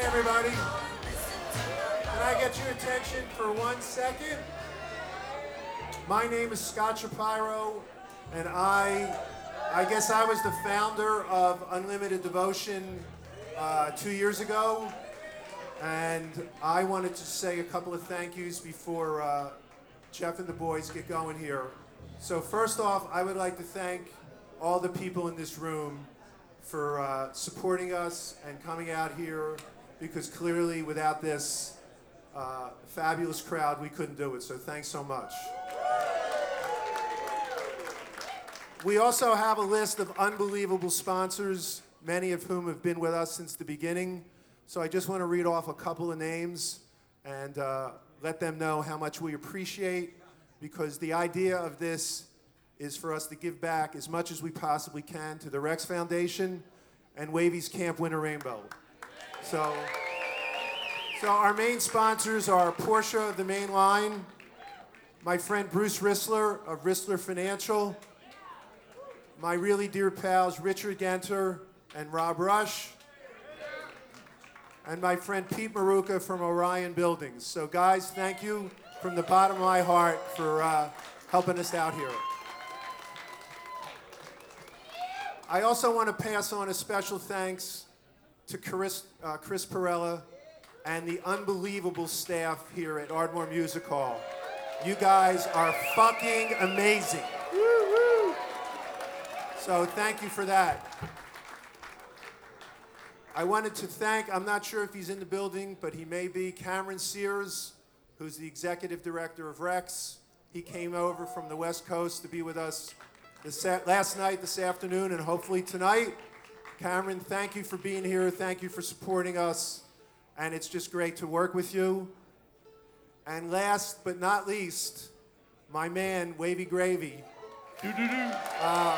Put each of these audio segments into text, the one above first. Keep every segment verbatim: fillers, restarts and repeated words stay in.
everybody. Can I get your attention for one second? My name is Scott Shapiro, and I, I guess I was the founder of Unlimited Devotion uh, two years ago, and I wanted to say a couple of thank yous before uh, Jeff and the boys get going here. So first off, I would like to thank all the people in this room for uh, supporting us and coming out here, because clearly without this uh, fabulous crowd, we couldn't do it. So thanks so much. We also have a list of unbelievable sponsors, many of whom have been with us since the beginning. So I just want to read off a couple of names and uh, let them know how much we appreciate, because the idea of this is for us to give back as much as we possibly can to the Rex Foundation and Wavy's Camp Winter Rainbow. So, so our main sponsors are Porsche, the main line, my friend Bruce Rissler of Rissler Financial, my really dear pals Richard Genter and Rob Rush, and my friend Pete Maruka from Orion Buildings. So guys, thank you from the bottom of my heart for uh, helping us out here. I also want to pass on a special thanks to Chris, uh, Chris Perella and the unbelievable staff here at Ardmore Music Hall. You guys are fucking amazing. Woo-hoo. So thank you for that. I wanted to thank, I'm not sure if he's in the building, but he may be, Cameron Sears, who's the executive director of Rex. He came over from the West Coast to be with us this last night, this afternoon, and hopefully tonight. Cameron, thank you for being here. Thank you for supporting us. And it's just great to work with you. And last but not least, my man, Wavy Gravy. Uh,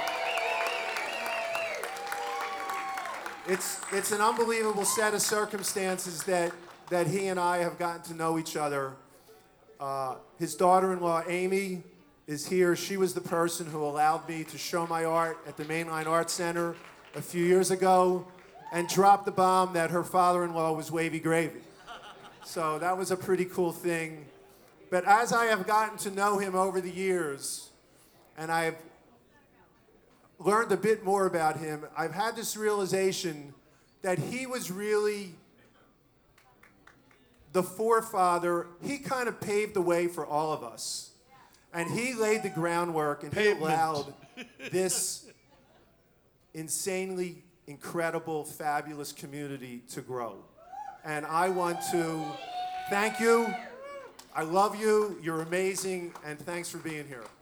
it's, it's an unbelievable set of circumstances that, that he and I have gotten to know each other. Uh, his daughter-in-law, Amy, is here. She was the person who allowed me to show my art at the Mainline Arts Center a few years ago and dropped the bomb that her father-in-law was Wavy Gravy. So that was a pretty cool thing. But as I have gotten to know him over the years, and I've learned a bit more about him, I've had this realization that he was really the forefather. He kind of paved the way for all of us. And he laid the groundwork, and he allowed this insanely incredible, fabulous community to grow. And I want to thank you. I love you. You're amazing. And thanks for being here.